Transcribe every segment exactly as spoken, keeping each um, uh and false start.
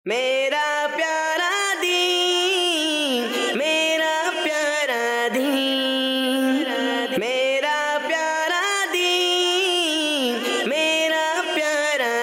میرا پیارا دین، میرا پیارا دین، میرا پیارا دین، میرا پیارا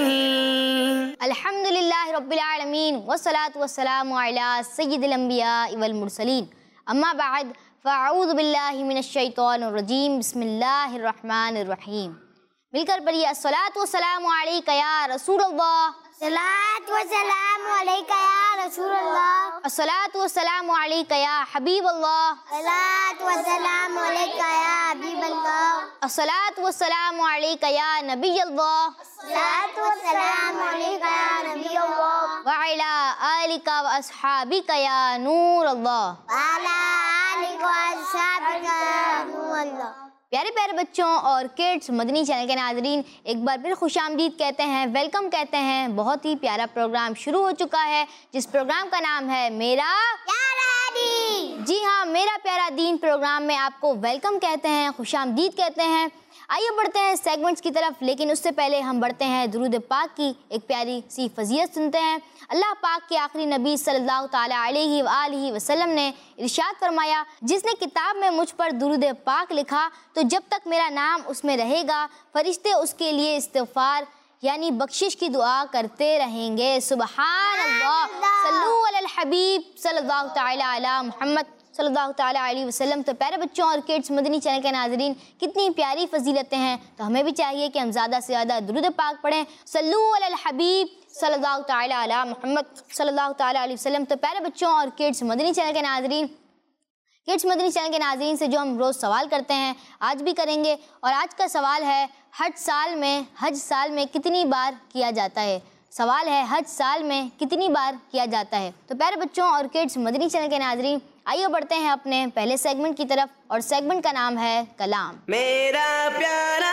دین۔ الحمدللہ رب العالمین والصلاة والسلام علی سید الانبیاء والمرسلین، اما بعد فاعوذ باللہ من الشیطان الرجیم، بسم اللہ الرحمن الرحیم۔ مل کر پڑھیے الصلاۃ والسلام علیک یا رسول اللہ، الصلاۃ والسلام علیک یا رسول اللہ، الصلاۃ والسلام علیک یا حبیب اللہ، الصلاۃ والسلام علیک یا حبیب اللہ، الصلاۃ والسلام علیک یا نبی اللہ، الصلاۃ والسلام علیک یا نبی اللہ، وعلی آلک واصحابک یا نور اللہ، وعلی آلک واصحابک یا نور اللہ۔ پیارے پیارے بچوں اور کڈس مدنی چینل کے ناظرین، ایک بار پھر خوش آمدید کہتے ہیں، ویلکم کہتے ہیں۔ بہت ہی پیارا پروگرام شروع ہو چکا ہے جس پروگرام کا نام ہے میرا پیارا دین۔ جی ہاں، میرا پیارا دین پروگرام میں آپ کو ویلکم کہتے ہیں، خوش آمدید کہتے ہیں۔ آئیے بڑھتے ہیں سیگمنٹس کی طرف، لیکن اس سے پہلے ہم بڑھتے ہیں درود پاک کی ایک پیاری سی فضیلت سنتے ہیں۔ اللہ پاک کے آخری نبی صلی اللہ تعالیٰ علیہ وآلہ وسلم نے ارشاد فرمایا، جس نے کتاب میں مجھ پر درود پاک لکھا تو جب تک میرا نام اس میں رہے گا فرشتے اس کے لیے استغفار یعنی بخشش کی دعا کرتے رہیں گے۔ سبحان اللہ، صلو علی الحبیب صلی اللہ تعالیٰ علی محمد صلی اللہ تعالیٰ علیہ وسلم۔ تو پیارے بچوں اور کڈس مدنی چینل کے ناظرین، کتنی پیاری فضیلتیں ہیں، تو ہمیں بھی چاہیے کہ ہم زیادہ سے زیادہ درود پاک پڑھیں۔ صلو علی الحبیب صلی اللہ تعالیٰ علی محمد صلی اللہ تعالیٰ علیہ وسلم۔ تو پیارے بچوں اور کڈس مدنی چینل کے ناظرین، کڈس مدنی چینل کے ناظرین سے جو ہم روز سوال کرتے ہیں آج بھی کریں گے، اور آج کا سوال ہے حج سال میں حج سال میں کتنی بار کیا جاتا ہے؟ سوال ہے حج سال میں کتنی بار کیا جاتا ہے؟ تو پیارے بچوں اور کڈس مدنی چینل کے ناظرین، آئیے بڑھتے ہیں اپنے پہلے سیگمنٹ کی طرف، اور سیگمنٹ کا نام ہے کلام۔ میرا پیارا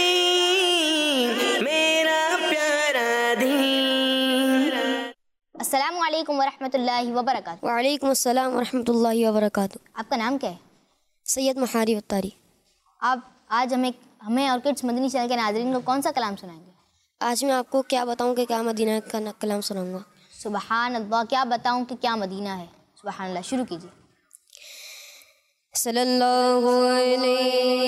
دین، میرا پیارا دین۔ السلام علیکم ورحمۃ اللہ وبرکاتہ۔ وعلیکم السلام ورحمۃ اللہ وبرکاتہ۔ آپ کا نام کیا ہے؟ سید محاری اتاری۔ آپ آج ہمیں ہمیں اور کڈس مدنی چینل کے ناظرین کو کون سا کلام سنائیں گے؟ آج میں آپ کو کیا بتاؤں کہ کیا مدینہ کا کلام سناؤں گا۔ سبحان اللہ، کیا بتاؤں کہ کیا مدینہ ہے۔ سبحان اللہ، شروع کیجیے۔ صلی اللہ علیہ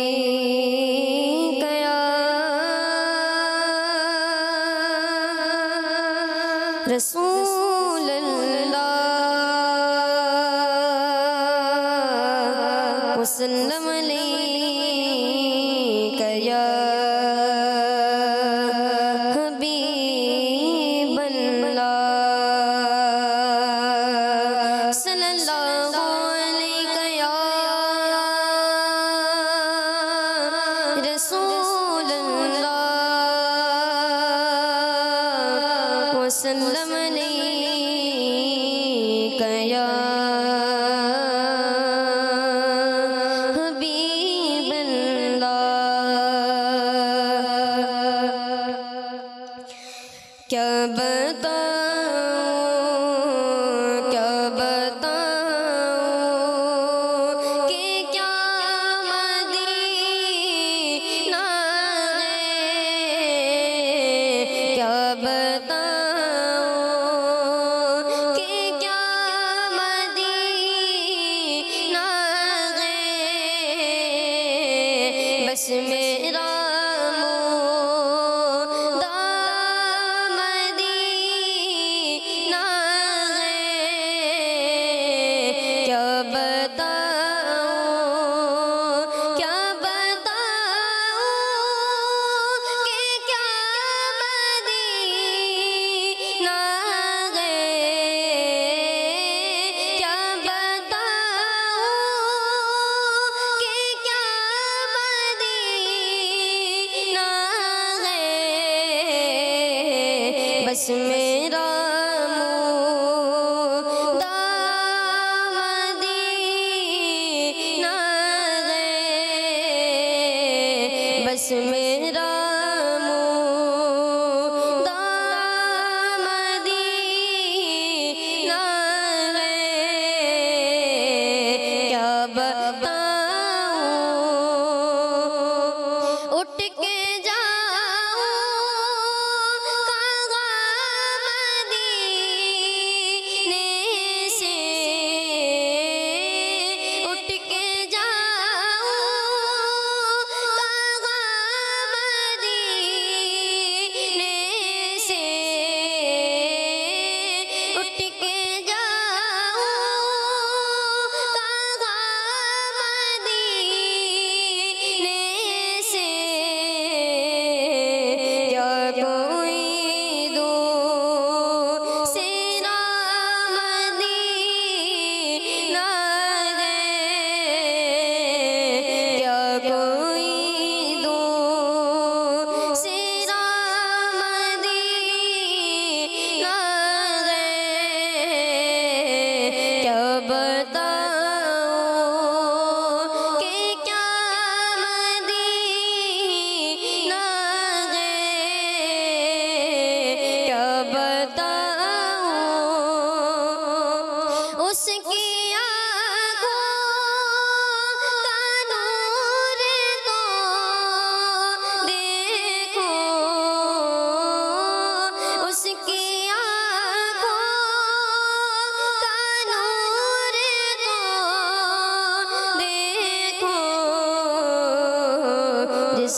رسول اللہ وسلم علیک یا حبیب اللہ، صلی اللہ علیک یا رسول اللہ وسلم علیک یا حبیب اللہ۔ کیا بتاؤں کیا بتاؤں کہ کیا مدینہ ہے، کیا بتاؤں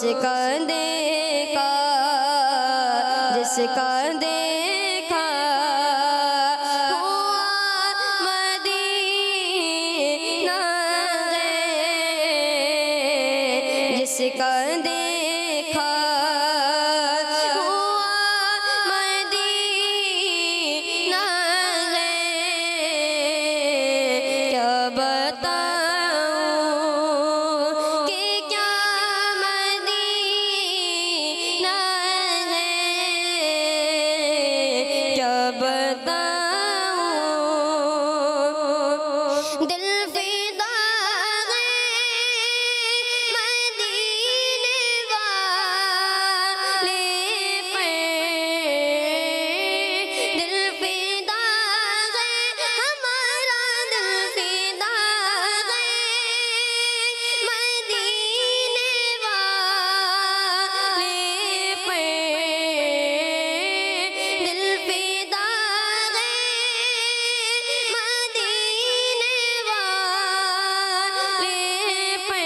جس کا دیکھا جس کا دیکھا ہوا مدینہ گئے جس کا دیکھا ہوا مدینہ گئے کیا بتاؤں کہ کیا مدینہ ہے کیا بتاؤں دل فدا ہے مدینے والے پہ دل فدا ہے ہمارا دل فدا ہے مدینے والے پہ دل فدا ہے مدینے والے پہ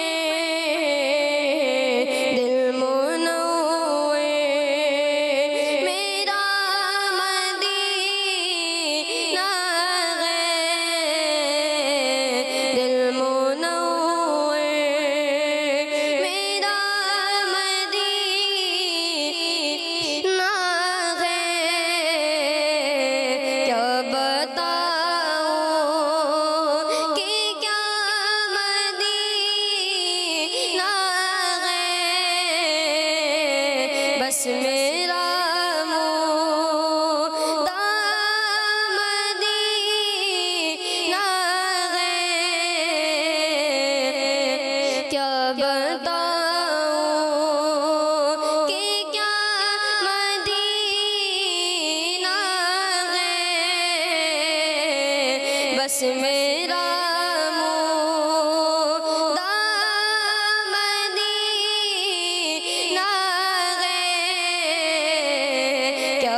دل منور میرا مدینہ ہے دل منور میرا مدینہ ہے کیا بتاؤں کہ کیا مدینہ ہے بس میرا مدینہ ہے کیا بتاؤں کہ کیا مدینہ ہے بس میرا مدینہ ہے کیا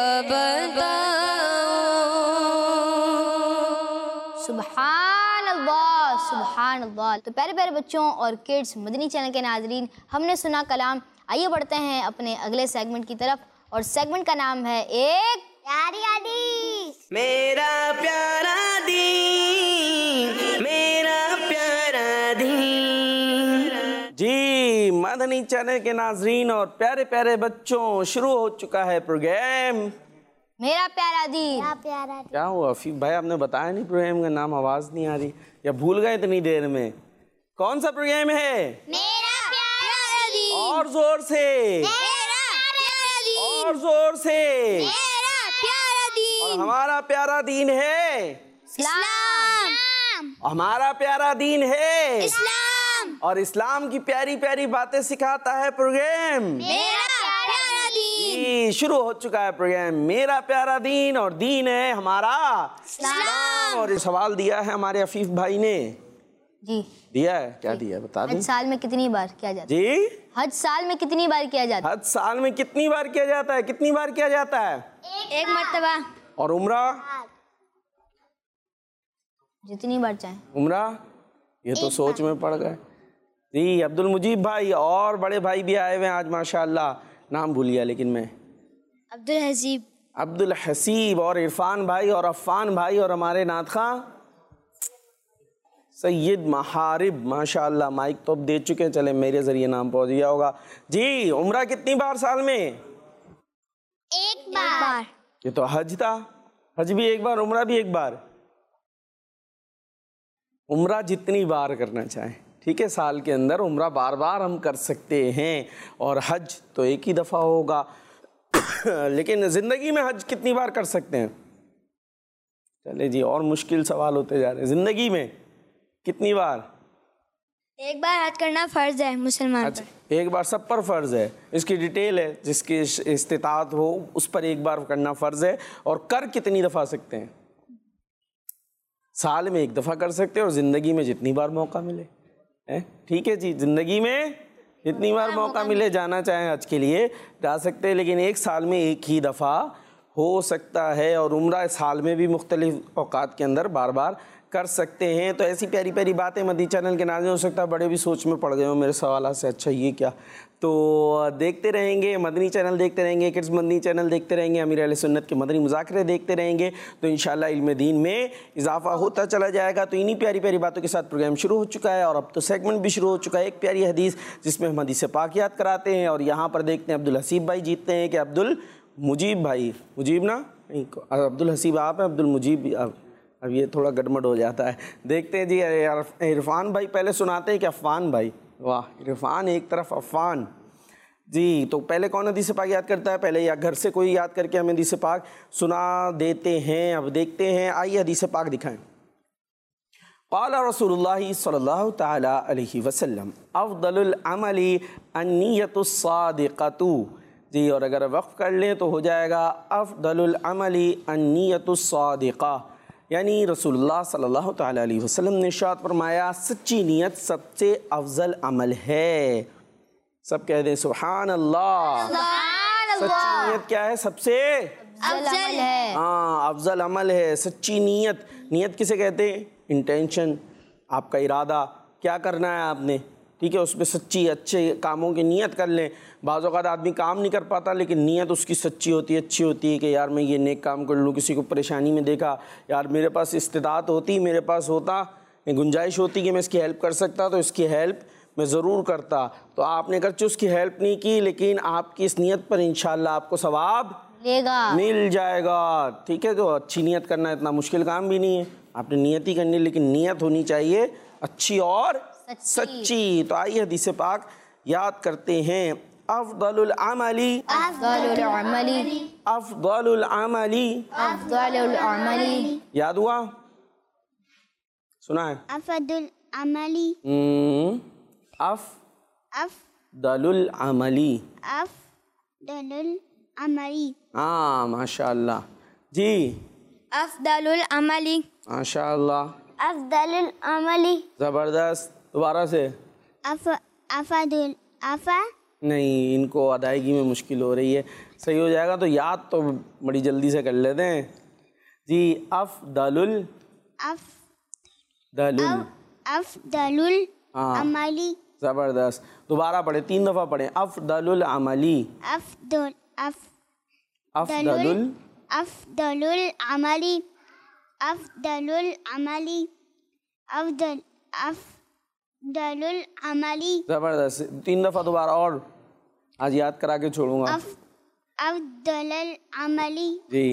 بتاؤں سبحان اللہ سبحان اللہ۔ تو پیارے پیارے بچوں اور کڈس مدنی چینل کے ناظرین، ہم نے سنا کلام۔ آئیے بڑھتے ہیں اپنے اگلے سیگمنٹ کی طرف، اور سیگمنٹ کا نام ہے ایک پیاری حدیث میرا پیارا دین میرا پیارا دین۔ جی مدنی چینل کے ناظرین اور پیارے پیارے بچوں، شروع ہو چکا ہے پروگرام میرا پیارا دین۔ کیا پیارا کیا ہوا عفیف بھائی، آپ نے بتایا نہیں پروگرام کا نام، آواز نہیں آ رہی یا بھول گئے اتنی دیر میں؟ کون سا پروگرام ہے؟ میرا پیارا دین اور زور سے، میرا پیارا دین اور زور سے۔ میرا پیارا دین اور ہمارا پیارا دین ہے، اسلام ہمارا پیارا دین ہے اسلام اور اسلام کی پیاری پیاری باتیں سکھاتا ہے پروگرام۔ میرا پیارا دین جی شروع ہو چکا ہے پروگرام میرا پیارا دین، اور دین ہے ہمارا اسلام۔ اور یہ سوال دیا ہے ہمارے عفیف بھائی نے، جی دیا ہے، کیا دیا بتا دیں حج سال میں کتنی بار کیا جاتا ہے؟ جی حج سال میں کتنی بار کیا جاتا حج سال میں کتنی بار کیا جاتا ہے؟ کتنی بار کیا جاتا ہے؟ ہے؟ ایک مرتبہ، اور عمرہ؟ جتنی بار چاہیں۔ عمرہ یہ تو سوچ میں پڑ گئے۔ جی عبد المجیب بھائی اور بڑے بھائی بھی آئے ہوئے ہیں آج ماشاءاللہ، نام بھول گیا لیکن میں، عبد الحسیب عبد الحسیب اور عرفان بھائی اور عفان بھائی اور ہمارے نعت خواں سید محارب، ماشاءاللہ مائک تو اب دے چکے، چلے میرے ذریعے نام پہنچ گیا ہوگا۔ جی عمرہ کتنی بار سال میں؟ ایک بار یہ تو حج تھا، حج بھی ایک بار، عمرہ بھی ایک بار۔ عمرہ جتنی بار کرنا چاہیں، ٹھیک ہے، سال کے اندر عمرہ بار بار ہم کر سکتے ہیں، اور حج تو ایک ہی دفعہ ہوگا لیکن زندگی میں حج کتنی بار کر سکتے ہیں؟ چلے جی اور مشکل سوال ہوتے جا رہے ہیں، زندگی میں کتنی بار؟ ایک بار حج کرنا فرض ہے مسلمان اچھا ایک بار سب پر فرض ہے، اس کی ڈیٹیل ہے، جس کی استطاعت ہو اس پر ایک بار کرنا فرض ہے۔ اور کر کتنی دفعہ سکتے ہیں؟ سال میں ایک دفعہ کر سکتے ہیں، اور زندگی میں جتنی بار موقع ملے، ٹھیک ہے جی، زندگی میں جتنی بار موقع ملے جانا چاہیں حج کے لیے جا سکتے ہیں، لیکن ایک سال میں ایک ہی دفعہ ہو سکتا ہے، اور عمرہ سال میں بھی مختلف اوقات کے اندر بار بار کر سکتے ہیں۔ تو ایسی پیاری پیاری باتیں مدنی چینل کے ناظرین، ہو سکتا ہے بڑے بھی سوچ میں پڑ گئے ہوں میرے سوالات سے، اچھا یہ کیا؟ تو دیکھتے رہیں گے، مدنی چینل دیکھتے رہیں گے، کڈز مدنی چینل دیکھتے رہیں گے، امیر اہل سنت کے مدنی مذاکرے دیکھتے رہیں گے، تو انشاءاللہ علم دین میں اضافہ ہوتا چلا جائے گا۔ تو انہی پیاری پیاری باتوں کے ساتھ پروگرام شروع ہو چکا ہے، اور اب تو سیگمنٹ بھی شروع ہو چکا ہے، ایک پیاری حدیث جس میں ہم حدیث پاک یاد کراتے ہیں، اور یہاں پر دیکھتے ہیں عبدالحسیب بھائی جیتتے ہیں کہ عبدالمجیب بھائی، مجیب نا عبدالحسیب آپ ہیں، عبدالمجیب اب اب یہ تھوڑا گڑمڑ ہو جاتا ہے۔ دیکھتے ہیں جی عرفان بھائی پہلے سناتے ہیں کہ عفان بھائی، واہ عرفان ایک طرف عفان جی۔ تو پہلے کون حدیث پاک یاد کرتا ہے؟ پہلے یا گھر سے کوئی یاد کر کے ہمیں حدیث پاک سنا دیتے ہیں۔ اب دیکھتے ہیں، آئیے حدیث پاک دکھائیں۔ قال رسول اللہ صلی اللہ تعالی علیہ وسلم افضل العمل النیت الصادقۃ، جی اور اگر وقف کر لیں تو ہو جائے گا افضل العمل النیت الصادقہ، یعنی رسول اللہ صلی اللہ تعالی علیہ وسلم نے ارشاد فرمایا سچی نیت سب سے افضل عمل ہے۔ سب کہہ دیں سبحان اللہ۔ سچی نیت کیا ہے؟ سب سے افضل ہے، ہاں افضل عمل ہے سچی نیت۔ نیت کسے کہتے ہیں؟ انٹینشن، آپ کا ارادہ، کیا کرنا ہے آپ نے، ٹھیک ہے، اس پہ سچی اچھے کاموں کی نیت کر لیں۔ بعض اوقات آدمی کام نہیں کر پاتا لیکن نیت اس کی سچی ہوتی ہے، اچھی ہوتی ہے کہ یار میں یہ نیک کام کر لوں۔ کسی کو پریشانی میں دیکھا، یار میرے پاس استطاعت ہوتی، میرے پاس ہوتا، گنجائش ہوتی کہ میں اس کی ہیلپ کر سکتا تو اس کی ہیلپ میں ضرور کرتا۔ تو آپ نے اگرچہ اس کی ہیلپ نہیں کی لیکن آپ کی اس نیت پر انشاءاللہ آپ کو ثواب لے گا، مل جائے گا، ٹھیک ہے۔ تو اچھی نیت کرنا اتنا مشکل کام بھی نہیں ہے، آپ نے نیت ہی کرنی، لیکن نیت ہونی چاہیے اچھی اور سچی۔ تو آئیے حدیث پاک یاد کرتے ہیں۔ افضل العمل افضل العمل افضل العمل افضل العمل، یاد ہوا؟ سنا ہے؟ افضل العمل ہم، اف افضل دل العملی، العمل ہاں ماشاء اللہ جی، افضل العمل ماشاء اللہ، افضل العمل زبردست۔ دوبارہ سے اف افضل اف نہیں، ان کو ادائیگی میں مشکل ہو رہی ہے، صحیح ہو جائے گا تو یاد تو بڑی جلدی سے کر لیتے ہیں جی۔ افضل ال اف دل ال، افضل العمل زبردست۔ دوبارہ پڑھیں، تین دفعہ پڑھیں۔ افضل العملی، افضل اف افضل ال افضل العمل افضل العمل افضل افضل العمل زبردست۔ تین دفعہ دوبارہ اور، آج یاد کرا کے چھوڑوں گا اف افضل العمل جی۔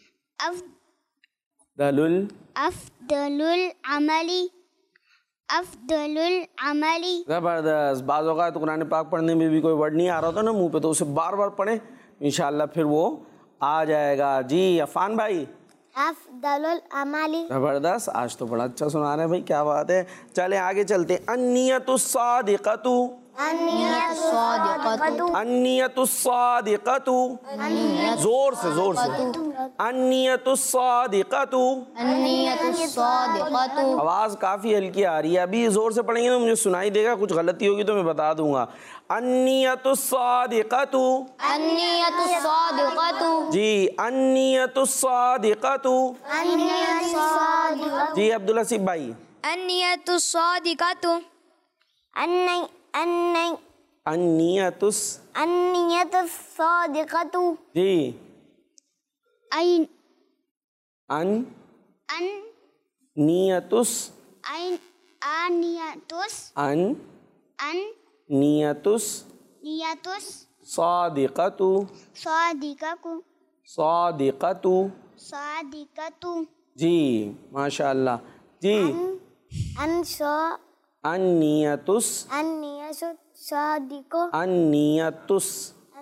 افضل ال افضل العمل افضل العمل زبردست۔ بعض اوقات قرآن پاک پڑھنے میں بھی کوئی ورڈ نہیں آ رہا تھا نا منہ پہ، تو اسے بار بار پڑھیں انشاءاللہ پھر وہ آ جائے گا جی۔ عفان بھائی افضل العمل زبردست، آج تو بڑا اچھا سنا رہے ہیں بھائی، کیا بات ہے۔ چلیں آگے چلتے ہیں۔ النیت الصادقۃ النیت الصادقۃ النیت الصادقۃ، زور سے زور سے، النیت الصادقۃ، النیت الصادقۃ، آواز کافی ہلکی آ رہی ہے، ابھی زور سے پڑھیں گے تو مجھے سنائی دے گا، کچھ غلطی ہوگی تو میں بتا دوں گا۔ النیت الصادقۃ، النیت الصادقۃ، جی النیت الصادقۃ، النیت الصادقۃ جی عبدالحسیب بھائی۔ النیت الصادقۃ انی انی النیت الس النیت الصادقۃ جی این ان ان نیت الس این آنیت ان ان نیت الس نیت صادقۃ صادقۃ صادقۃ، صادقۃ جی ماشاء اللہ جی۔ ان سو النیت الس النیت صادق النیت الس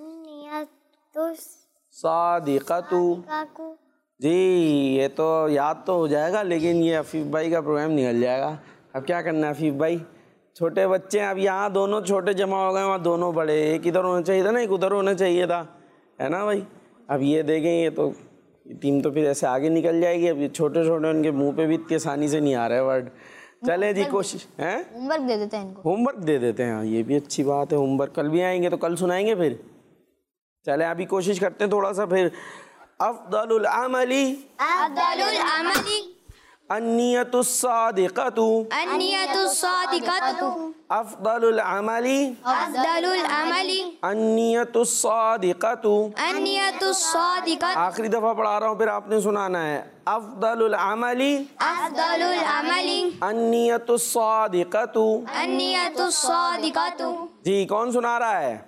النیت صادقۃ، صادقۃ جی یہ تو یاد تو ہو جائے گا لیکن یہ عفیف بھائی کا پروگرام نکل جائے گا۔ اب کیا کرنا ہے عفیف بھائی، چھوٹے بچے ہیں، اب یہاں دونوں چھوٹے جمع ہو گئے، وہاں دونوں بڑے، ایک ادھر ہونا چاہیے تھا نا، ایک ادھر ہونا چاہیے تھا، ہے نا بھائی۔ اب یہ دیکھیں یہ تو ٹیم تو پھر ایسے آگے نکل جائے گی، اب یہ چھوٹے چھوٹے ان کے منہ پہ بھی اتنی آسانی سے نہیں آ رہے ورڈ۔ چلیں جی کوشش ہے، ہوم ورک دے دیتے ہیں ان کو، ہوم ورک دے دیتے ہیں، یہ بھی اچھی بات ہے، ہوم ورک کل بھی آئیں گے تو کل سنائیں گے پھر۔ چلیں ابھی کوشش کرتے ہیں تھوڑا سا پھر۔ افضل العمل افضل العمل النیت الصادقۃ النیت الصادقۃ افضل العمل افضل العمل النیت الصادقۃ النیت الصادقۃ آخری دفعہ پڑھا رہا ہوں پھر آپ نے سنانا ہے افضل العمل افضل العمل النیت الصادقۃ النیت الصادقۃ. جی کون سنا رہا ہے؟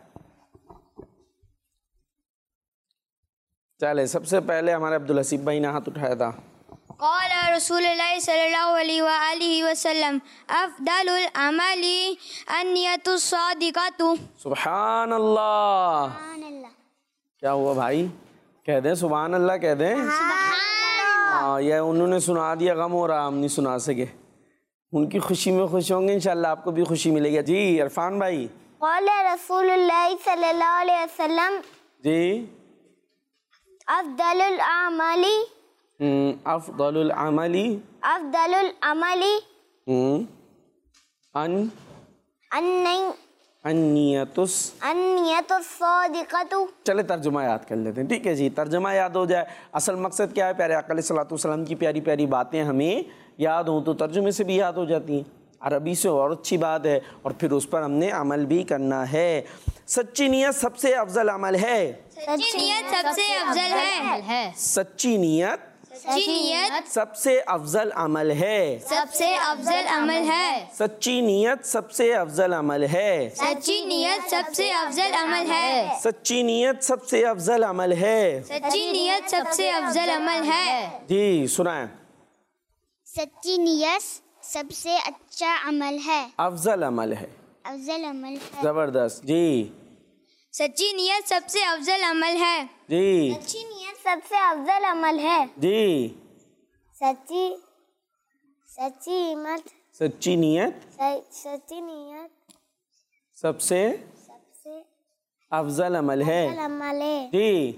چلے سب سے پہلے ہمارے عبدالحسیب بھائی نے ہاتھ اٹھایا تھا. قال رسول اللہ صلی اللہ علیہ وآلہ وسلم افضل العمل النیت الصادقۃ. سبحان اللہ. کیا ہوا بھائی؟ کہہ دیں سبحان اللہ کہہ دیں. ہاں یہ انہوں نے سنا دیا، غم ہو رہا ہم نہیں سنا سکے. ان کی خوشی میں خوش ہوں گے انشاءاللہ، آپ کو بھی خوشی ملے گی. جی عرفان بھائی. قال رسول اللہ صلی اللہ علیہ وسلم جی افضل الاعمال ہم، افضل العمل افضل العمل ہم، ان النی- النیت الس- النیت الصادقۃ. چلے ترجمہ یاد کر لیتے ہیں. ٹھیک ہے جی، ترجمہ یاد ہو جائے. اصل مقصد کیا ہے؟ پیارے آقا علیہ الصلوۃ والسلام کی پیاری پیاری باتیں ہمیں یاد ہوں تو ترجمے سے بھی یاد ہو جاتی ہیں. عربی سے اور اچھی بات ہے، اور پھر اس پر ہم نے عمل بھی کرنا ہے. سچی نیت سب سے افضل عمل ہے. سچی نیت سب سے افضل ہے. سچی نیت سچی نیت سب سے افضل عمل ہے. سب سے افضل عمل ہے. سچی نیت سب سے افضل عمل ہے. سچی نیت سب سے افضل عمل ہے. سچی نیت سب سے افضل عمل ہے. سچی نیت سب سے افضل عمل ہے. جی سنائیں. سچی نیت سب سے اچھا عمل ہے، افضل عمل ہے. افضل عمل ہے. زبردست. جی سچی نیت سب سے افضل عمل ہے. جی سچی نیت سب سے افضل عمل ہے. جی سچی سچی مت سچی نیت سچی نیت سب سے سب سے افضل عمل ہے. افضل عمل ہے. جی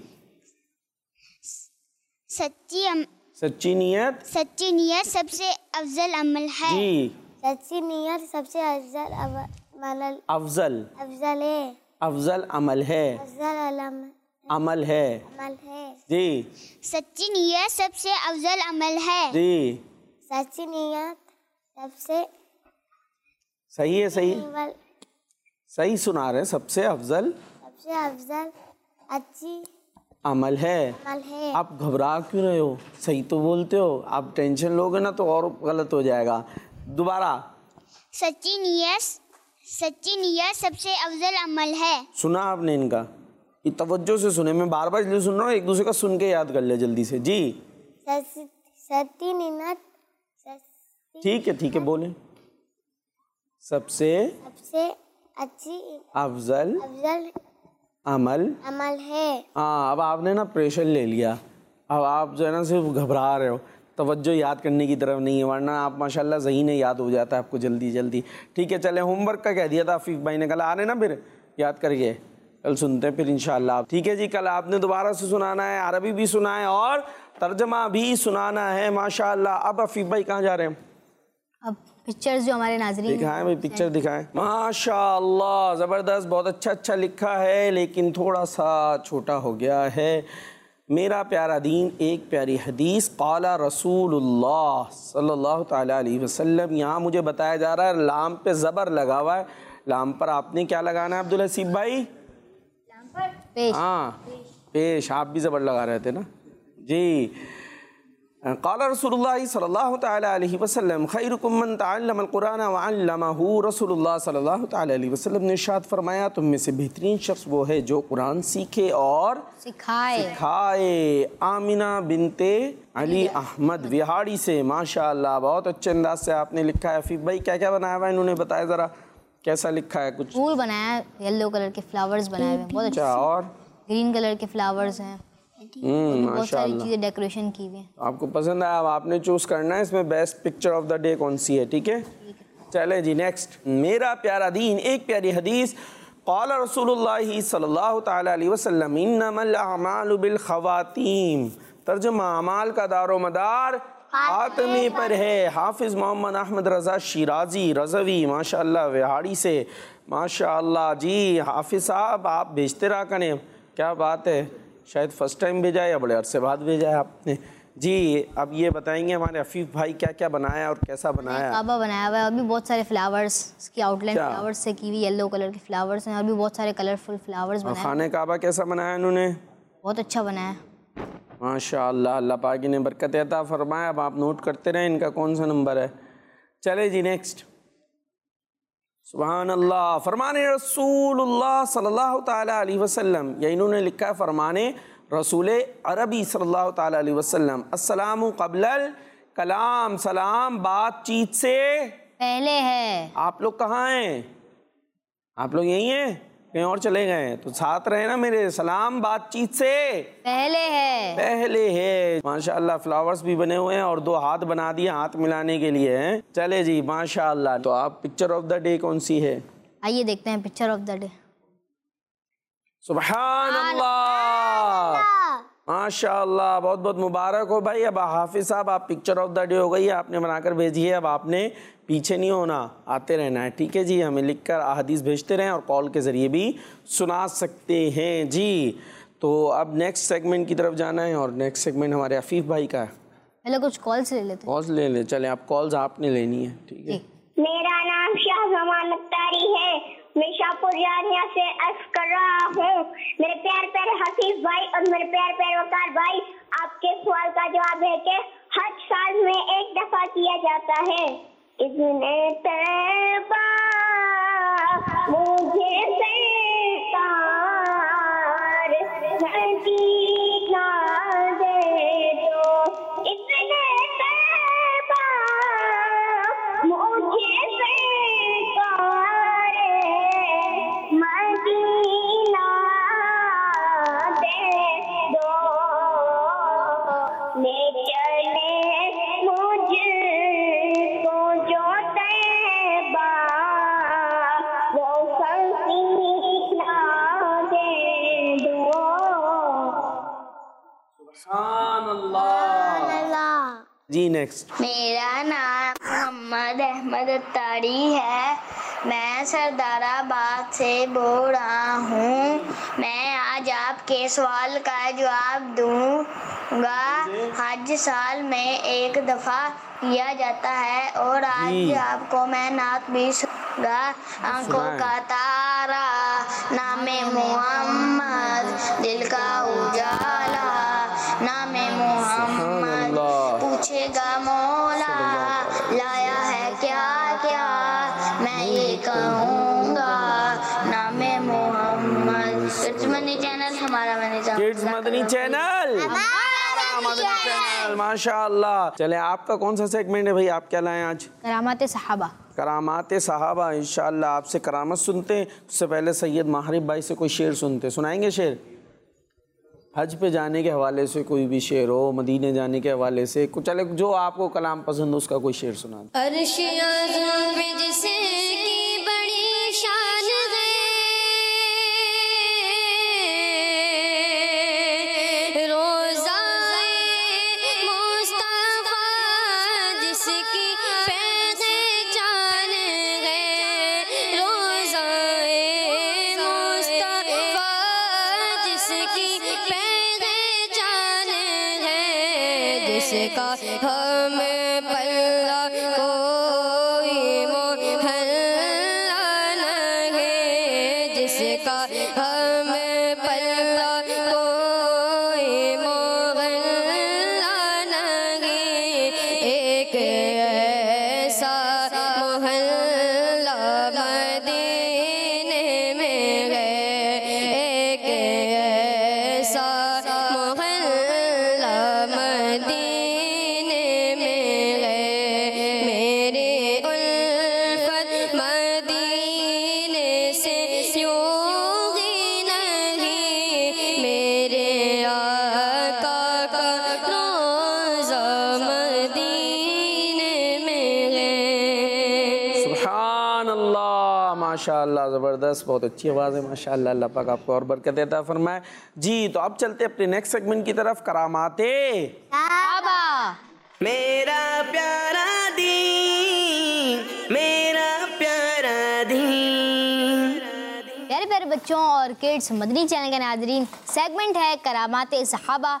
سچی ام- سچی نیت سچی نیت سب سے افضل عمل ہے. جی سچی نیت سب سے افضل عمل افضل افضل ہے. افضل عمل ہے. افضل علم- عمل ہے. عمل ہے. جی سچی نیت سب سے افضل عمل ہے. جی سچی نیت سب سے صحیح ہے. صحیح اول صحیح سنا رہے ہیں. سب سے افضل سب سے افضل اچھی عمل ہے. عمل ہے. آپ گھبرا کیوں رہے ہو؟ صحیح تو بولتے ہو. آپ ٹینشن لوگے نا تو اور غلط ہو جائے گا. دوبارہ سچی نیت سچی نیت سب سے افضل عمل ہے. سنا آپ نے ان کا؟ یہ توجہ سے سنے. میں بار بار اس لیے سن رہا ہوں، ایک دوسرے کا سن کے یاد کر لے جلدی سے. جی سچ- سچی نیت سچی- ٹھیک ہے ٹھیک ہے بولیں. سب سے سب سے اچھی افضل افضل عمل. عمل ہے. ہاں اب آپ نے نا پریشر لے لیا. اب آپ جو ہے نا صرف گھبرا رہے ہو، توجہ یاد کرنے کی طرف نہیں ہے، ورنہ آپ ماشاءاللہ ذہین ہے، یاد ہو جاتا ہے آپ کو جلدی جلدی. ٹھیک ہے چلے. ہوم ورک کا کہہ دیا تھا عفیف بھائی نے، کل آ رہے نا پھر یاد کر کے کل سنتے ہیں پھر انشاءاللہ. ٹھیک ہے جی. کل آپ نے دوبارہ سے سنانا ہے، عربی بھی سنا ہے اور ترجمہ بھی سنانا ہے ماشاءاللہ. اب عفیف بھائی کہاں جا رہے ہیں؟ اب پکچرز جو ہمارے ناظرین دکھائیں بھائی، پکچر دکھائیں. ماشاءاللہ زبردست، بہت اچھا اچھا لکھا ہے لیکن تھوڑا سا چھوٹا ہو گیا ہے. میرا پیارا دین ایک پیاری حدیث. قال رسول اللہ صلی اللہ تعالیٰ علیہ وسلم. یہاں مجھے بتایا جا رہا ہے لام پہ زبر لگا ہوا ہے. لام پر آپ نے کیا لگانا ہے عبدالحسیب بھائی؟ پیش. ہاں پیش. آپ بھی زبر لگا رہے تھے نا. جی قال رسول اللہ صلی اللہ تعالیٰ علیہ وسلم خیرکم من تعلم القرآن وعلمہ. رسول اللہ صلی اللہ تعالیٰ علیہ وسلم نے ارشاد فرمایا تم میں سے بہترین شخص وہ ہے جو قرآن سیکھے اور سکھائے. سکھائے. آمینہ بنت علی احمد وہاڑی سے. ماشاءاللہ بہت اچھے انداز سے آپ نے لکھا ہے. عفیف بھائی کیا کیا بنایا ہوا ہے انہوں نے بتایا ذرا کیسا لکھا ہے؟ کچھ پھول بنایا ہے، یلو کلر کے فلاورز بنائے ہوئے ہیں، بہت اچھا. اچھے. اور گرین کلر کے فلاورز ہیں، ہوں بہت ساری ماشاءاللہ چیزیں ڈیکوریشن کی ہوئی ہیں. آپ کو پسند آیا. اب آپ نے چوز کرنا ہے اس میں best picture of the day کون سی ہے. ٹھیک ہے چلے جی. نیکسٹ میرا پیارا دین ایک پیاری حدیث. قال رسول اللہ صلی اللہ تعالیٰ علیہ وسلم انما الاعمال بالخواتیم. ترجمہ اعمال کا دار و مدار خاتمے پر ہے. حافظ محمد احمد رضا شیرازی رضوی ماشاءاللہ وہاڑی سے. ماشاءاللہ جی حافظ صاحب آپ بھیجتے رہا کریں. کیا بات ہے، شاید فرسٹ ٹائم بھیجا ہے یا بڑے عرصے بعد بھیجا ہے آپ نے. جی اب یہ بتائیں گے ہمارے عفیف بھائی کیا کیا بنایا اور کیسا بنایا؟ کعبہ بنایا ہوا ہے اور بھی بہت سارے فلاورز، اس کی آؤٹ لائن فلاورز سے کی ہوئی، یلو کلر کے فلاورز ہیں اور بھی بہت سارے کلرفل فلاورز بنائے۔ خانہ کعبہ کیسا بنایا انہوں نے؟ بہت اچھا بنایا ہے ماشاء اللہ، اللہ پاک نے برکت عطا فرمایا۔ اب آپ نوٹ کرتے رہیں ان کا کون سا نمبر ہے۔ چلے جی نیکسٹ۔ سبحان اللہ، فرمان رسول اللہ صلی اللہ تعالیٰ علیہ وسلم، یا انہوں نے لکھا ہے فرمان رسول عربی صلی اللہ تعالیٰ علیہ وسلم، السلام قبل الکلام، سلام بات چیت سے پہلے ہے۔ آپ لوگ کہاں ہیں؟ آپ لوگ یہی ہیں کہیں اور چلے گئے ہیں؟ تو ساتھ رہے نا میرے، سلام بات چیت سے پہلے ہے، پہلے ہے۔ ماشاءاللہ فلاورز بھی بنے ہوئے ہیں اور دو ہاتھ بنا دیے ہاتھ ملانے کے لیے ہیں۔ چلے جی ماشاءاللہ، تو آپ پکچر آف دا ڈے کون سی ہے؟ آئیے دیکھتے ہیں پکچر آف دا ڈے۔ سبحان اللہ، ماشاءاللہ، بہت بہت مبارک ہو بھائی۔ اب حافظ صاحب آپ پکچر آف دا ڈے ہو گئی ہے، آپ نے بنا کر بھیجی ہے، اب آپ نے پیچھے نہیں ہونا، آتے رہنا ہے، ٹھیک ہے جی؟ ہمیں لکھ کر احادیث بھیجتے رہیں اور کال کے ذریعے بھی سنا سکتے ہیں جی۔ تو اب نیکسٹ سیگمنٹ کی طرف جانا ہے اور نیکسٹ سیگمنٹ ہمارے عفیف بھائی کا ہے۔ پہلے کچھ کالز لے لیتے ہیں۔ کالز لے لیں، چلیں آپ کالز آپ نے لینی ہے، ٹھیک ہے؟ میرا نام شاہ زمان اختاری ہے، میں شاہپور جانیہ سے عرض کر رہا ہوں۔ میرے پیار پیارے حفیظ بھائی اور میرے پیار پیارے وقار بھائی، آپ کے سوال کا جواب ہے کہ حج سال میں ایک دفعہ کیا جاتا ہے۔ اذن طیبہ مجھے سرکار مدینہ دے دو، اذن طیبہ مجھے سرکار مدینہ دے دو، لے چلے مجھ کو جو طیبہ وہ فضیلہ دے دو۔ سبحان اللہ۔ جی نیکسٹ۔ میرا نام محمد احمد اتاری ہے، میں سردار آباد سے بول رہا ہوں۔ میں آج آپ کے سوال کا جواب دوں گا۔ حج سال میں ایک دفعہ کیا جاتا ہے اور آج آپ کو میں نعت بھی سنوں گا۔ آنکھوں کا تارا نام محمد، دل کا اجالا نام محمد، پوچھے گا مولا لایا ہے کیا کیا، میں یہ کہوں گا نام محمد۔ کڈز مدنی چینل ہمارا Madani channel, kids Madani channel Madani channel, ماشاءاللہ۔ چلیں آپ کا کون سا سیگمنٹ ہے بھائی، آپ کیا لائیں آج؟ کرامات صحابہ۔ کرامات صحابہ، انشاءاللہ آپ سے کرامت سنتے ہیں۔ اس سے پہلے سید ماہرب بھائی سے کوئی شعر سنتے، سنائیں گے شعر؟ حج پہ جانے کے حوالے سے کوئی بھی شعر ہو، مدینے جانے کے حوالے سے، چلے جو آپ کو کلام پسند ہو اس کا کوئی شعر سنا دیں۔ عرش اعظم پہ جس کی بڑی شان ہے، روضہ مصطفیٰ جس کی پہچان ہے، روضہ مصطفیٰ جس کی پہچان ہے، جس کا ہم پلہ کوئی محلہ نہیں، جس کا ہم پلہ کوئی محلہ نہیں، ایک ایسا محلہ مدینے میں ہے، ایک ایسا محلہ مدینے میں ہے، میری الفت مدینے سے یوں ہی نہیں، میرے آقا کا روضہ مدینے میں ہے۔ سبحان اللہ، ماشاءاللہ، زبردست، بہت اچھی آواز ہے ماشاءاللہ، اللہ پاک آپ کو اور برکت عطا فرمائے جی۔ تو اب چلتے اپنے نیکسٹ سیگمنٹ کی طرف، کرامات صحابہ۔ میرا پیارا دین، میرا پیارا دین۔ پیارے پیارے بچوں اور کڈز مدنی چینل کے ناظرین، سیگمنٹ ہے کرامات صحابہ۔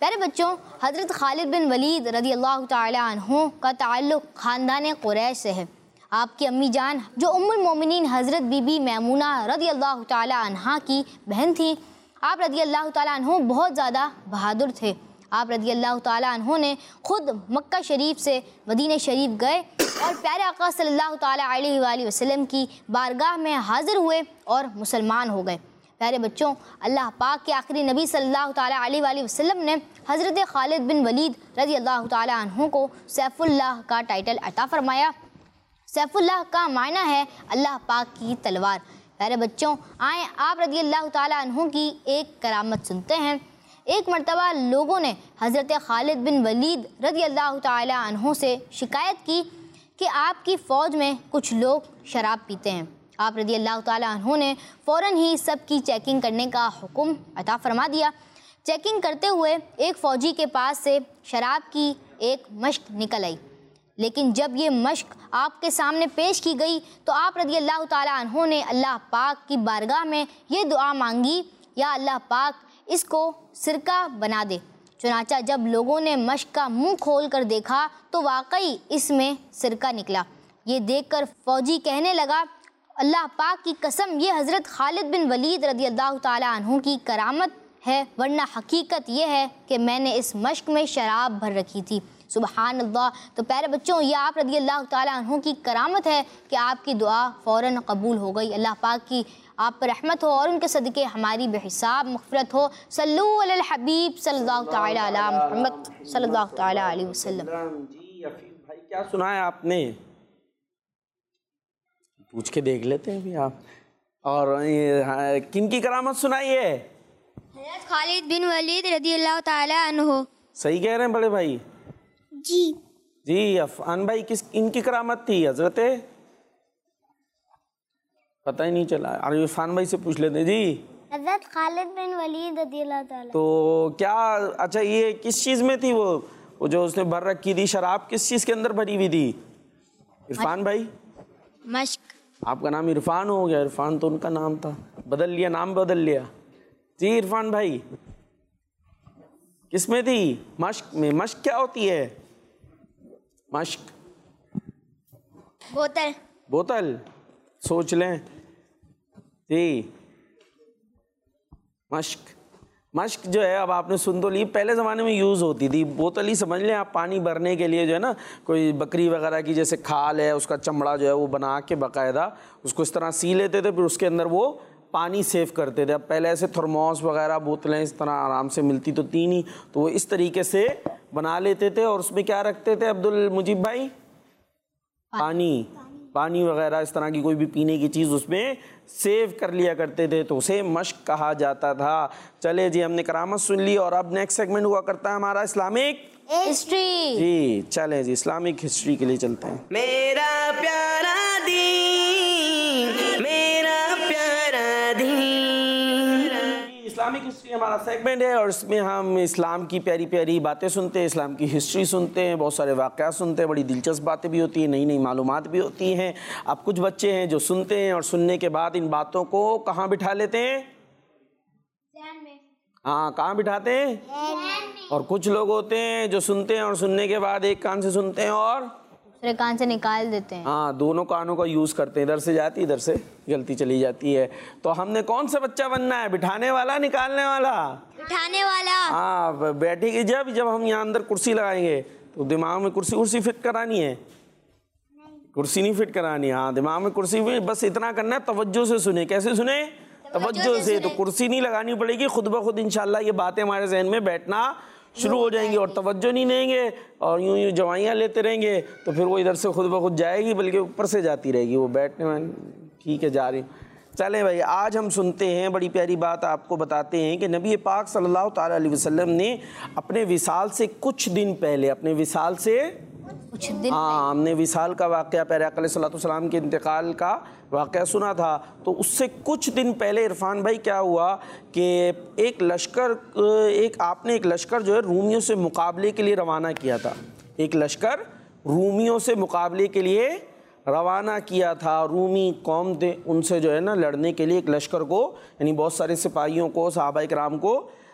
پیارے بچوں، حضرت خالد بن ولید رضی اللہ تعالی عنہ کا تعلق خاندان قریش سے ہے۔ آپ کی امی جان جو ام المومنین حضرت بی بی میمونہ رضی اللہ تعالی عنہ کی بہن تھیں، آپ رضی اللہ تعالی عنہ بہت زیادہ بہادر تھے۔ آپ رضی اللہ تعالی عنہ نے خود مکہ شریف سے مدینہ شریف گئے اور پیارے آقا صلی اللہ تعالی علیہ وآلہ وسلم کی بارگاہ میں حاضر ہوئے اور مسلمان ہو گئے۔ پیارے بچوں، اللہ پاک کے آخری نبی صلی اللہ تعالی علیہ وآلہ وسلم نے حضرت خالد بن ولید رضی اللہ تعالی عنہ کو سیف اللہ کا ٹائٹل عطا فرمایا۔ سیف اللہ کا معنی ہے اللہ پاک کی تلوار۔ پیارے بچوں، آئیں آپ رضی اللہ تعالی عنہ کی ایک کرامت سنتے ہیں۔ ایک مرتبہ لوگوں نے حضرت خالد بن ولید رضی اللہ تعالی عنہ سے شکایت کی کہ آپ کی فوج میں کچھ لوگ شراب پیتے ہیں۔ آپ رضی اللہ تعالی عنہ نے فوراً ہی سب کی چیکنگ کرنے کا حکم عطا فرما دیا۔ چیکنگ کرتے ہوئے ایک فوجی کے پاس سے شراب کی ایک مشک نکل آئی، لیکن جب یہ مشک آپ کے سامنے پیش کی گئی تو آپ رضی اللہ تعالی عنہ نے اللہ پاک کی بارگاہ میں یہ دعا مانگی، یا اللہ پاک اس کو سرکہ بنا دے۔ چنانچہ جب لوگوں نے مشک کا منہ کھول کر دیکھا تو واقعی اس میں سرکہ نکلا۔ یہ دیکھ کر فوجی کہنے لگا، اللہ پاک کی قسم یہ حضرت خالد بن ولید رضی اللہ تعالی عنہ کی کرامت ہے، ورنہ حقیقت یہ ہے کہ میں نے اس مشک میں شراب بھر رکھی تھی۔ سبحان اللہ۔ تو پیارے بچوں، یہ آپ رضی اللہ تعالی عنہ کی کرامت ہے کہ آپ کی دعا فوراً قبول ہو گئی۔ اللہ پاک کی آپ پر رحمت ہو اور ان کے صدقے ہماری بے حساب مغفرت ہو۔ صلو علی الحبیب صلی اللہ تعالی علی محمد صلی اللہ تعالی علیہ وسلم۔ جی حفیظ بھائی، کیا سنا ہے آپ نے؟ پوچھ کے دیکھ لیتے ہیں بھی آپ۔ اور کن کی کرامت سنائی ہے؟ حضرت خالد بن ولید رضی اللہ تعالی عنہ۔ صحیح کہہ رہے ہیں بڑے بھائی؟ جی جی عفان بھائی، کس ان کی کرامت تھی؟ حضرت پتہ ہی نہیں چلا، عرفان بھائی سے پوچھ لیتے ہیں۔ جی حضرت خالد بن ولید رضی اللہ تعالی۔ تو کیا اچھا یہ کس چیز میں تھی؟ وہ وہ جو اس نے بھر رکھی تھی شراب، کس چیز کے اندر بھری ہوئی تھی؟ عرفان بھائی؟ مشک۔ آپ کا نام عرفان ہو گیا، عرفان تو ان کا نام تھا، بدل لیا، نام بدل لیا۔ جی عرفان بھائی، کس میں تھی؟ مشک میں۔ مشک کیا ہوتی ہے؟ مشک بوتل۔ بوتل، سوچ لیں۔ جی مشک، مشک جو ہے اب آپ نے سن تو لی، پہلے زمانے میں یوز ہوتی تھی، بوتل ہی سمجھ لیں آپ، پانی بھرنے کے لیے جو ہے نا، کوئی بکری وغیرہ کی جیسے کھال ہے اس کا چمڑا جو ہے وہ بنا کے باقاعدہ اس کو اس طرح سی لیتے تھے، پھر اس کے اندر وہ پانی سیو کرتے تھے۔ اب پہلے ایسے تھرموس وغیرہ بوتلیں اس طرح آرام سے ملتی تو تھی نہیں، تو وہ اس طریقے سے بنا لیتے تھے اور اس میں کیا رکھتے تھے عبد المجیب بھائی؟ پانی، پانی وغیرہ اس طرح کی کوئی بھی پینے کی چیز اس میں سیو کر لیا کرتے تھے، تو اسے مشک کہا جاتا تھا۔ چلے جی، ہم نے کرامت سن لی اور اب نیکسٹ سیگمنٹ ہوا کرتا ہے ہمارا اسلامک ہسٹری۔ جی چلیں جی، اسلامک ہسٹری کے لیے چلتے ہیں۔ میرا پیارا دین، میرا پیارا دین۔ اسلامک ہسٹری ہمارا سیگمنٹ ہے اور اس میں ہم اسلام کی پیاری پیاری باتیں سنتے ہیں، اسلام کی ہسٹری سنتے ہیں، بہت سارے واقعات سنتے ہیں، بڑی دلچسپ باتیں بھی ہوتی ہیں، نئی نئی معلومات بھی ہوتی ہیں۔ اب کچھ بچے ہیں جو سنتے ہیں اور سننے کے بعد ان باتوں کو کہاں بٹھا لیتے ہیں؟ ہاں، کہاں بٹھاتے ہیں؟ اور کچھ لوگ ہوتے ہیں جو سنتے ہیں اور سننے کے بعد ایک کان سے سنتے ہیں اور دوسرے کان سے نکال دیتے ہیں۔ ہاں، دونوں کانوں کا یوز کرتے ہیں، ادھر سے جاتی ادھر سے غلطی چلی جاتی ہے۔ تو ہم نے کون سا بچہ بننا ہے؟ بٹھانے والا، نکالنے والا؟ بٹھانے والا۔ ہاں، بیٹھے گی جب جب ہم یہاں اندر کرسی لگائیں گے تو دماغ میں کرسی کرسی فٹ کرانی ہے؟ کرسی نہیں فٹ کرانی، ہاں دماغ میں کرسی میں بس اتنا کرنا ہے، توجہ سے سنیں۔ کیسے سنیں؟ توجہ سے۔ تو کرسی نہیں لگانی پڑے گی، خود بخود انشاءاللہ یہ باتیں ہمارے ذہن میں بیٹھنا شروع ہو جائیں گی، اور توجہ نہیں دیں گے اور یوں یوں جوائیاں لیتے رہیں گے تو پھر وہ ادھر سے خود بخود جائے گی، بلکہ اوپر سے جاتی رہے گی، وہ بیٹھنے میں ٹھیک ہے جا رہی ہوں۔ چلیں بھائی، آج ہم سنتے ہیں، بڑی پیاری بات آپ کو بتاتے ہیں کہ نبی پاک صلی اللہ تعالیٰ علیہ وسلم نے اپنے وصال سے کچھ دن پہلے، اپنے وصال سے کچھ دن ہاں ہم نے وصال کا واقعہ، پیارے آقا علیہ الصلوۃ والسلام کے انتقال کا واقعہ سنا تھا، تو اس سے کچھ دن پہلے عرفان بھائی کیا ہوا کہ ایک لشکر ایک آپ نے ایک لشکر جو ہے رومیوں سے مقابلے کے لیے روانہ کیا تھا، ایک لشکر رومیوں سے مقابلے کے لیے روانہ کیا تھا۔ رومی قوم تھے، ان سے جو ہے نا لڑنے کے لیے ایک لشکر کو، یعنی بہت سارے سپاہیوں کو، صحابہ کرام کو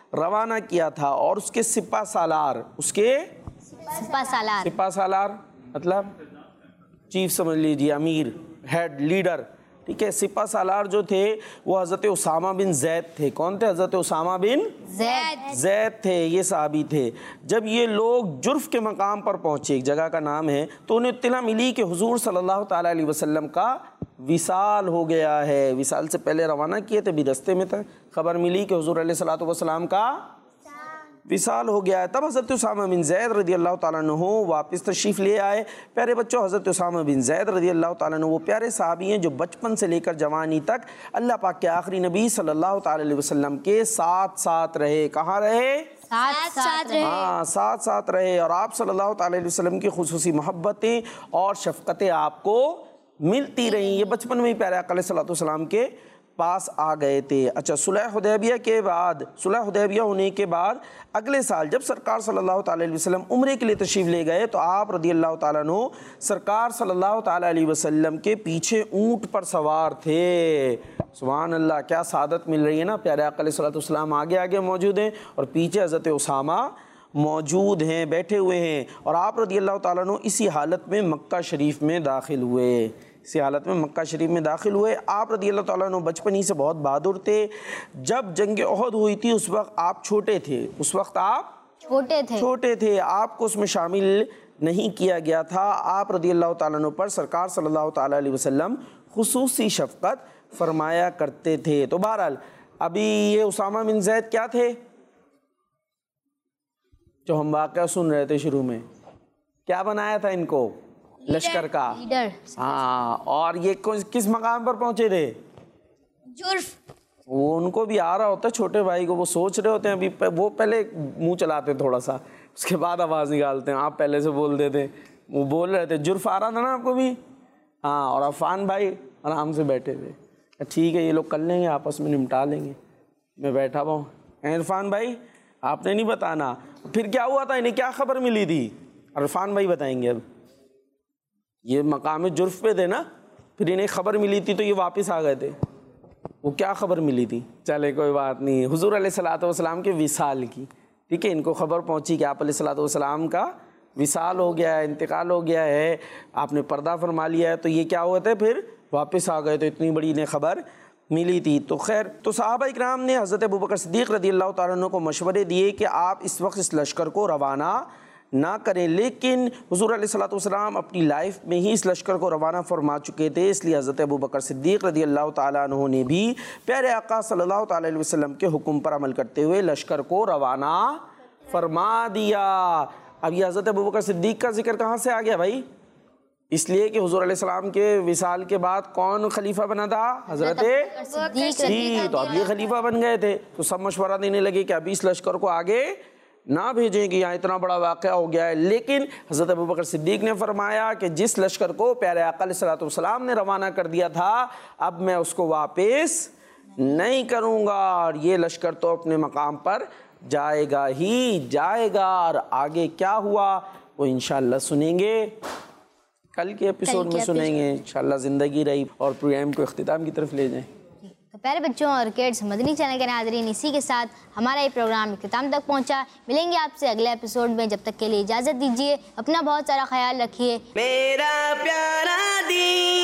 روانہ کیا تھا اور اس کے سپہ سالار، اس کے سپہ سالار سپہ سالار مطلب چیف سمجھ لیجیے، امیر، ہیڈ، لیڈر، ٹھیک ہے. سپہ سالار جو تھے وہ حضرت اسامہ بن زید تھے. کون تھے؟ حضرت اسامہ بن زید زید تھے. یہ صحابی تھے. جب یہ لوگ جرف کے مقام پر پہنچے، ایک جگہ کا نام ہے، تو انہیں اطلاع ملی کہ حضور صلی اللہ تعالیٰ علیہ وسلم کا وصال ہو گیا ہے. وصال سے پہلے روانہ کیے تھے، بھی رستے میں تھا، خبر ملی کہ حضور علیہ الصلوۃ والسلام کا وصال ہو گیا ہے. تب حضرت اسامہ بن زید رضی اللہ تعالیٰ عنہ واپس تشریف لے آئے. پیارے بچوں، حضرت اسامہ بن زید رضی اللہ تعالیٰ عنہ وہ پیارے صحابی ہیں جو بچپن سے لے کر جوانی تک اللہ پاک کے آخری نبی صلی اللہ تعالیٰ علیہ وسلم کے ساتھ ساتھ رہے. کہاں رہے؟ ساتھ ساتھ رہے. ہاں، ساتھ ساتھ رہے. اور آپ صلی اللہ تعالیٰ علیہ وسلم کی خصوصی محبتیں اور شفقتیں آپ کو ملتی رہیں. یہ بچپن میں ہی پیارے آقا علیہ الصلوۃ والسلام کے پاس آ گئے تھے. اچھا، صلح حدیبیہ کے بعد، صلح حدیبیہ ہونے کے بعد اگلے سال جب سرکار صلی اللہ تعالیٰ علیہ وسلم عمرے کے لیے تشریف لے گئے تو آپ رضی اللہ تعالیٰ عنہ سرکار صلی اللہ تعالیٰ علیہ وسلم کے پیچھے اونٹ پر سوار تھے. سبحان اللہ، کیا سعادت مل رہی ہے نا. پیارے آقا علیہ الصلوۃ والسلام آگے آگے موجود ہیں اور پیچھے حضرت اسامہ موجود ہیں، بیٹھے ہوئے ہیں. اور آپ رضی اللہ تعالیٰ عنہ اسی حالت میں مکہ شریف میں داخل ہوئے. اسی حالت میں مکہ شریف میں داخل ہوئے. آپ رضی اللہ تعالیٰ عنہ بچپن ہی سے بہت بہادر تھے. جب جنگ احد ہوئی تھی اس وقت آپ چھوٹے تھے. اس وقت آپ چھوٹے تھے چھوٹے تھے آپ کو اس میں شامل نہیں کیا گیا تھا. آپ رضی اللہ تعالیٰ عنہ پر سرکار صلی اللہ تعالیٰ علیہ وسلم خصوصی شفقت فرمایا کرتے تھے. تو بہرحال ابھی یہ اسامہ بن زید کیا تھے جو ہم واقعہ سن رہے تھے شروع میں؟ کیا بنایا تھا ان کو؟ لشکر کا لیڈر. ہاں. اور یہ کس مقام پر پہنچے تھے؟ جرف. وہ ان کو بھی آ رہا ہوتا ہے چھوٹے بھائی کو، وہ سوچ رہے ہوتے ہیں ابھی، وہ پہلے منہ چلاتے تھوڑا سا، اس کے بعد آواز نکالتے ہیں. آپ پہلے سے بول دیتے. وہ بول رہے تھے، جرف آ رہا تھا نا آپ کو بھی. ہاں. اور عفان بھائی آرام سے بیٹھے تھے. ٹھیک ہے، یہ لوگ کر لیں گے، آپس میں نمٹا لیں گے، میں بیٹھا ہوا ہوں. عرفان بھائی آپ نے نہیں بتانا پھر کیا ہوا تھا، انہیں کیا خبر ملی تھی؟ عرفان بھائی بتائیں گے. اب یہ مقام جرف پہ تھے نا، پھر انہیں خبر ملی تھی تو یہ واپس آ گئے تھے. وہ کیا خبر ملی تھی؟ چلے کوئی بات نہیں. حضور علیہ الصلوۃ والسلام کے وصال کی. ٹھیک ہے، ان کو خبر پہنچی کہ آپ علیہ الصلوۃ والسلام کا وصال ہو گیا ہے، انتقال ہو گیا ہے، آپ نے پردہ فرما لیا ہے. تو یہ کیا ہوئے تھے، پھر واپس آ گئے. تو اتنی بڑی انہیں خبر ملی تھی. تو خیر، تو صحابہ اکرام نے حضرت ابوبکر صدیق رضی اللہ تعالیٰ عنہ کو مشورے دیے کہ آپ اس وقت اس لشکر کو روانہ نہ کریں. لیکن حضور علیہ الصلوۃ والسلام اپنی لائف میں ہی اس لشکر کو روانہ فرما چکے تھے. اس لیے حضرت ابوبکر صدیق رضی اللہ تعالیٰ عنہ نے بھی پیارے آقا صلی اللہ تعالیٰ علیہ وسلم کے حکم پر عمل کرتے ہوئے لشکر کو روانہ فرما دیا. اب یہ حضرت ابوبکر صدیق کا ذکر کہاں سے آ گیا بھائی؟ اس لیے کہ حضور علیہ السلام کے وصال کے بعد کون خلیفہ بنا تھا؟ حضرت صدیق. تو اب یہ خلیفہ بن گئے تھے. تو سب مشورہ دینے لگے کہ ابھی اس لشکر کو آگے نہ بھیجیں کہ یہاں اتنا بڑا واقعہ ہو گیا ہے. لیکن حضرت ابوبکر صدیق نے فرمایا کہ جس لشکر کو پیارے آقا علیہ الصلوۃ والسلام نے روانہ کر دیا تھا اب میں اس کو واپس نہیں کروں گا، اور یہ لشکر تو اپنے مقام پر جائے گا ہی جائے گا. اور آگے کیا ہوا وہ انشاءاللہ سنیں گے، کل کے ایپیسوڈ میں سنیں گے انشاءاللہ. زندگی رہی اور پروگرام کو اختتام کی طرف لے جائیں. تو پیارے بچوں اور کڈس مدنی چینل کے ناظرین، اسی کے ساتھ ہمارا یہ پروگرام اختتام تک پہنچا. ملیں گے آپ سے اگلے ایپیسوڈ میں، جب تک کے لیے اجازت دیجیے. اپنا بہت سارا خیال رکھیے. میرا پیارا دین